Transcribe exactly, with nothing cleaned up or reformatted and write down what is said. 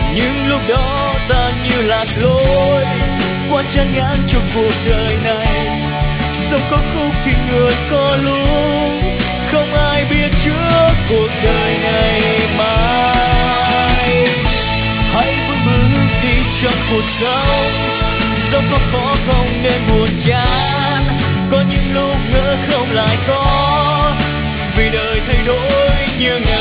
Nhưng lúc đó ta như lạc lối, quá chán ngán cho cuộc đời này. Sống có khúc thì người có lúc, không ai biết trước cuộc đời ngày mai. Hãy vững bước đi trong cuộc sống, dẫu có khó không nên buồn chán. Có những lúc ngỡ không lại có, vì đời thay đổi như ngày.